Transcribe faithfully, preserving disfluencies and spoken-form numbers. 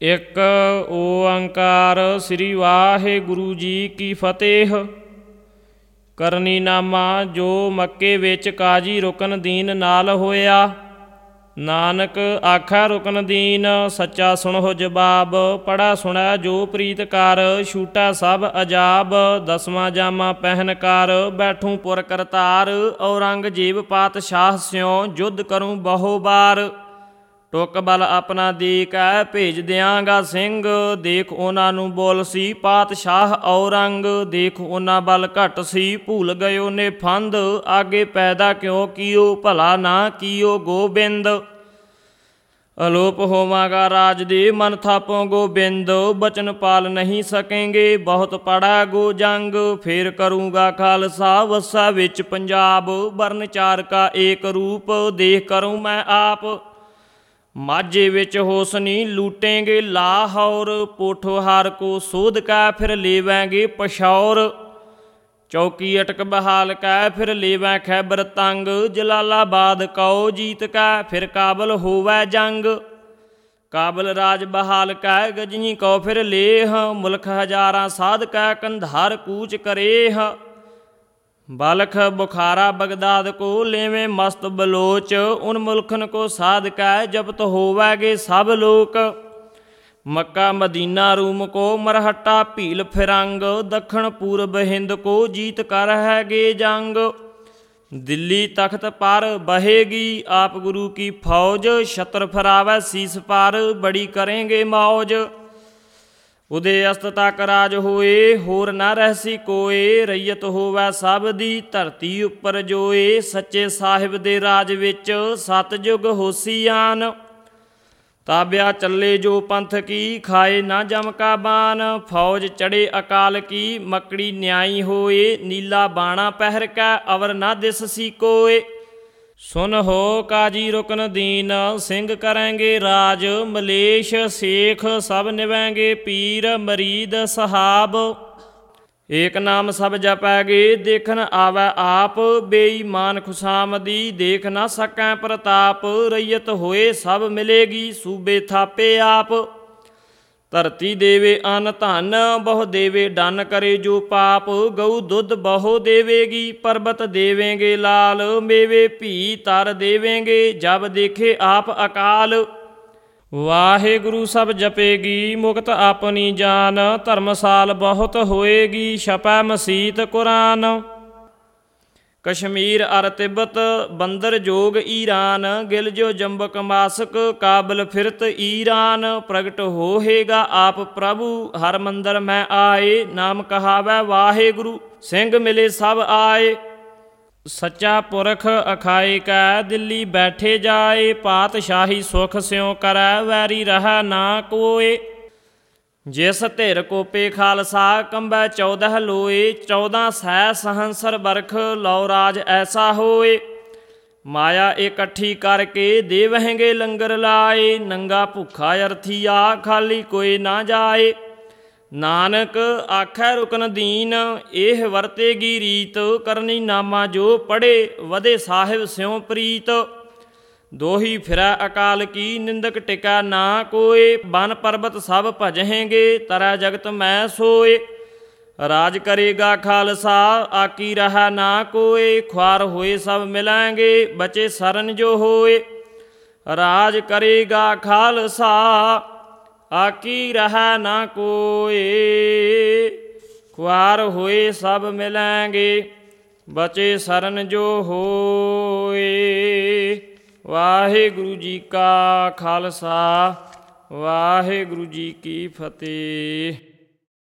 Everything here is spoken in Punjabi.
ਇੱਕ ਓੰਕਾਰ ਸ੍ਰੀ ਵਾਹਿਗੁਰੂ ਜੀ ਕੀ ਫਤਿਹ। ਕਰਨੀ ਨਾਮਾ ਜੋ ਮੱਕੇ ਵਿੱਚ ਕਾਜੀ ਰੁਕਨਦੀਨ ਨਾਲ ਹੋਇਆ। ਨਾਨਕ ਆਖੈ ਰੁਕਨਦੀਨ ਸੱਚਾ ਸੁਣਹੁ ਜਵਾਬ। ਪੜ੍ਹਾ ਸੁਣਿਆ ਜੋ ਪ੍ਰੀਤ ਕਰ ਛੂਟਾ ਸਭ ਅਜਾਬ। ਦਸਵਾਂ ਜਾਮਾ ਪਹਿਨ ਕਰ ਬੈਠੂੰ ਪੁਰ ਕਰਤਾਰ। ਔਰੰਗਜ਼ੇਬ ਪਾਤਸ਼ਾਹ ਸਿਉ ਯੁੱਧ ਕਰੂੰ ਬਹੁ ਬਾਰ। ਟੁੱਕ ਬਲ ਆਪਣਾ ਦੇ ਕੈ ਭੇਜ ਦਿਆਂਗਾ ਸਿੰਘ। ਦੇਖ ਉਹਨਾਂ ਨੂੰ ਬੋਲ ਸੀ ਪਾਤਸ਼ਾਹ ਔਰੰਗ। ਦੇਖ ਉਹਨਾਂ ਬਲ ਘੱਟ ਸੀ ਭੁੱਲ ਗਇਓ ਨੇ ਫੰਦ। ਆਗੇ ਪੈਦਾ ਕਿਉਂ ਕੀਓ ਭਲਾ ਨਾ ਕੀਓ ਗੋਬਿੰਦ। ਅਲੋਪ ਹੋਵਾਂਗਾ ਰਾਜ ਦੇ ਮਨ ਥਾਪੋ ਗੋਬਿੰਦ। ਬਚਨ ਪਾਲ ਨਹੀਂ ਸਕੇਂਗੇ ਬਹੁਤ ਪੜਾ ਗੋ ਜੰਗ। ਫੇਰ ਕਰੂੰਗਾ ਖਾਲਸਾ ਵਸਾ ਵਿੱਚ ਪੰਜਾਬ। ਵਰਨ ਚਾਰ ਕਾ ਏਕ ਰੂਪ ਦੇਖ ਕਰੂੰ ਮੈਂ ਆਪ। ਮਾਝੇ ਵਿੱਚ ਹੋਸਨੀ ਲੂਟੇਂਗੇ ਲਾਹੌਰ। ਪੋਠੋਹਾਰ ਕੋ ਸੋਧ ਕੈ ਫਿਰ ਲੇਵੈਂਗੇ ਪਸ਼ੌਰ। ਚੌਕੀ ਅਟਕ ਬਹਾਲ ਕੈ ਫਿਰ ਲੇਵੈਂ ਖੈਬਰ ਤੰਗ। ਜਲਾਲਾਬਾਦ ਕਉ ਜੀਤ ਕੈ ਫਿਰ ਕਾਬਲ ਹੋਵੈ ਜੰਗ। ਕਾਬਲ ਰਾਜ ਬਹਾਲ ਕੈ ਗਜਨੀ ਕਉ ਫਿਰ ਲੇਹ। ਮੁਲਕ ਹਜ਼ਾਰਾਂ ਸਾਧ ਕੈ ਕੰਧਾਰ ਕੂਚ ਕਰੇਹ। ਬਲਖ ਬੁਖਾਰਾ ਬਗਦਾਦ ਕੋ ਲੇਵੇਂ ਮਸਤ ਬਲੋਚ। ਉਨ ਮੁਲਖਨ ਕੋ ਸਾਧ ਕੈ ਜਪਤ ਹੋਵੈਗੇ ਸਭ ਲੋਕ। ਮੱਕਾ ਮਦੀਨਾ ਰੂਮ ਕੋ ਮਰਹੱਟਾ ਭੀਲ ਫਿਰੰਗ। ਦੱਖਣ ਪੂਰਬ ਹਿੰਦ ਕੋ ਜੀਤ ਕਰ ਹੈਗੇ ਜੰਗ। ਦਿੱਲੀ ਤਖਤ ਪਰ ਬਹੇਗੀ ਆਪ ਗੁਰੂ ਕੀ ਫੌਜ। ਛਤਰ ਫਰਾਵੈ ਸੀਸ ਪਰ ਬੜੀ ਕਰੇਂਗੇ ਮੌਜ। ਉਦੇ ਅਸਤ ਤੱਕ ਰਾਜ ਹੋਏ ਹੋਰ ਨਾ ਰਹਿਸੀ ਕੋਏ। ਰਈਅਤ ਹੋਵੈ ਸਭ ਦੀ ਧਰਤੀ ਉੱਪਰ ਜੋਏ। ਸੱਚੇ ਸਾਹਿਬ ਦੇ ਰਾਜ ਵਿੱਚ ਸਤਿਯੁਗ ਹੋਸੀ ਆਨ। ਤਾਬਿਆ ਚੱਲੇ ਜੋ ਪੰਥ ਕੀ ਖਾਏ ਨਾ ਜਮ ਕਾ ਬਾਨ। ਫੌਜ ਚੜੇ ਅਕਾਲ ਕੀ ਮੱਕੜੀ ਨਿਆਈ ਹੋਏ। ਨੀਲਾ ਬਾਣਾ ਪਹਿਰ ਕੈ ਅਵਰ ਨਾ ਦਿਸ ਸੀ ਕੋਏ। ਸੁਨ ਹੋ ਕਾਜੀ ਰੁਕਨਦੀਨ ਸਿੰਘ ਕਰੈਂਗੇ ਰਾਜ। ਮਲੇਸ਼ ਸੇਖ ਸਭ ਨਿਵੈਂਗੇ ਪੀਰ ਮਰੀਦ ਸਹਾਬ। ਏਕ ਨਾਮ ਸਭ ਜਪੈਗੇ ਦੇਖਣ ਆਵੈ ਆਪ। ਬੇਈਮਾਨ ਖੁਸ਼ਾਮਦੀ ਦੇਖ ਨਾ ਸਕੈ ਪ੍ਰਤਾਪ। ਰਈਅਤ ਹੋਏ ਸਭ ਮਿਲੇਗੀ ਸੂਬੇ ਥਾਪੇ ਆਪ। ਧਰਤੀ ਦੇਵੇ ਅੰਨ ਧਨ ਬਹੁ ਦੇਵੇ ਡੰਨ ਕਰੇ ਜੋ ਪਾਪ। ਗਊ ਦੁੱਧ ਬਹੁ ਦੇਵੇਗੀ ਪਰਬਤ ਦੇਵੇਂਗੇ ਲਾਲ। ਮੇਵੇ ਭੀ ਤਰ ਦੇਵੇਂਗੇ ਜਬ ਦੇਖੇ ਆਪ ਅਕਾਲ। ਵਾਹਿਗੁਰੂ ਸਭ ਜਪੇਗੀ ਮੁਕਤ ਆਪਣੀ ਜਾਨ। ਧਰਮਸਾਲ ਬਹੁਤ ਹੋਏਗੀ ਛਪੈ ਮਸੀਤ ਕੁਰਾਨ। ਕਸ਼ਮੀਰ ਅਰ ਤਿੱਬਤ ਬੰਦਰ ਜੋਗ ਈਰਾਨ। ਗਿਲ ਜੋ ਜੰਬਕ ਮਾਸਕ ਕਾਬਲ ਫਿਰਤ ਈਰਾਨ। ਪ੍ਰਗਟ ਹੋਏਗਾ ਆਪ ਪ੍ਰਭੂ ਹਰ ਮੰਦਰ ਮੈਂ ਆਏ। ਨਾਮ ਕਹਾਵੈ ਵਾਹਿਗੁਰੂ ਸਿੰਘ ਮਿਲੇ ਸਭ ਆਏ। ਸੱਚਾ ਪੁਰਖ ਅਖਾਏ ਕੈ ਦਿੱਲੀ ਬੈਠੇ ਜਾਏ। ਪਾਤਸ਼ਾਹੀ ਸੁਖ ਸਿਉ ਕਰੈ ਵੈਰੀ ਰਹੈ ਨਾ ਕੋਏ। ਜਿਸ ਧਿਰ ਕੋਪੇ ਖਾਲਸਾ ਕੰਬੈ ਚੌਦਹ ਲੋਏ। ਚੌਦਾਂ ਸੈ ਸਹੰਸਰ ਬਰਖ ਲਉ ਰਾਜ ਐਸਾ ਹੋਏ। ਮਾਇਆ ਇਕੱਠੀ ਕਰਕੇ ਦੇਵਹਿੰਗੇ ਲੰਗਰ ਲਾਏ। ਨੰਗਾ ਭੁੱਖਾ ਅਰਥੀਆ ਖਾਲੀ ਕੋਈ ਨਾ ਜਾਏ। ਨਾਨਕ ਆਖੈ ਰੁਕਨਦੀਨ ਇਹ ਵਰਤੇਗੀ ਰੀਤ। ਕਰਨੀ ਨਾਮਾ ਜੋ ਪੜ੍ਹੇ ਵਧੇ ਸਾਹਿਬ ਸਿਉ ਪ੍ਰੀਤ। ਦੋਹੀ ਫਿਰੈ ਅਕਾਲ ਕੀ ਨਿੰਦਕ ਟਿਕੈ ਨਾ ਕੋਏ। ਬਨ ਪਰਬਤ ਸਭ ਭਜਹੇਂਗੇ ਤਰੈ ਜਗਤ ਮੈਂ ਸੋਏ। ਰਾਜ ਕਰੇਗਾ ਖਾਲਸਾ ਆਕੀ ਰਹੈ ਨਾ ਕੋਏ। ਖੁਆਰ ਹੋਏ ਸਭ ਮਿਲੈਂਗੇ ਬਚੇ ਸਰਨ ਜੋ ਹੋਏ। ਰਾਜ ਕਰੇਗਾ ਖਾਲਸਾ ਆਕੀ ਰਹੈ ਨਾ ਕੋਏ। ਖੁਆਰ ਹੋਏ ਸਭ ਮਿਲੈਂਗੇ ਬਚੇ ਸਰਨ ਜੋ ਹੋਏ। ਵਾਹਿਗੁਰੂ ਜੀ ਕਾ ਖਾਲਸਾ ਵਾਹਿਗੁਰੂ ਜੀ ਕੀ ਫਤਿਹ।